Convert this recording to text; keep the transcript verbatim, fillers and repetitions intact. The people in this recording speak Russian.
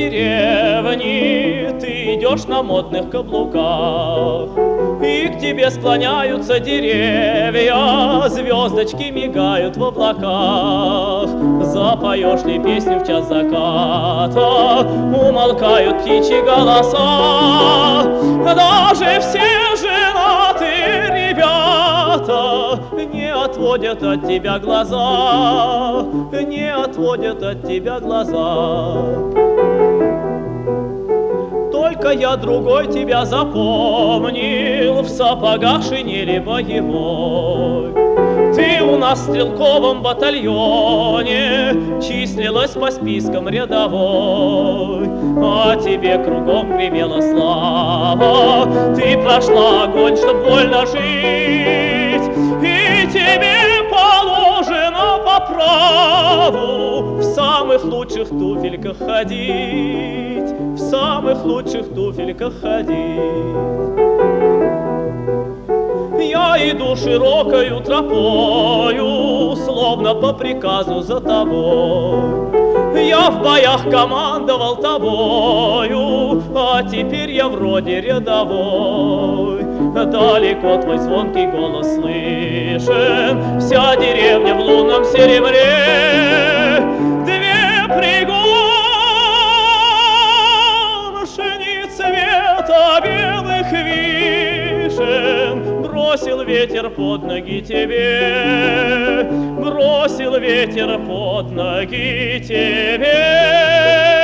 деревни ты идешь на модных каблуках, и к тебе склоняются деревья, звездочки мигают в облаках. Запоешь ли песню в час заката, умолкают птичьи голоса. Даже все женатые ребята не отводят от тебя глаза, не отводят от тебя глаза. Только я другой тебя запомнил, в сапогах шинели боевой. Ты у нас в стрелковом батальоне числилась по спискам рядовой, а тебе кругом гремела слава. Ты прошла огонь, чтоб вольно жить, и тебе положено по праву в самых лучших туфельках ходить, в самых лучших туфельках ходить. Я иду широкою тропою, словно по приказу за тобой. Я в боях командовал тобою, а теперь я вроде рядовой. Далеко твой звонкий голос слышен, вся деревня в лунном серебре. Две пригоршни цвета белых вишен бросил ветер под ноги тебе, бросил ветер под ноги тебе.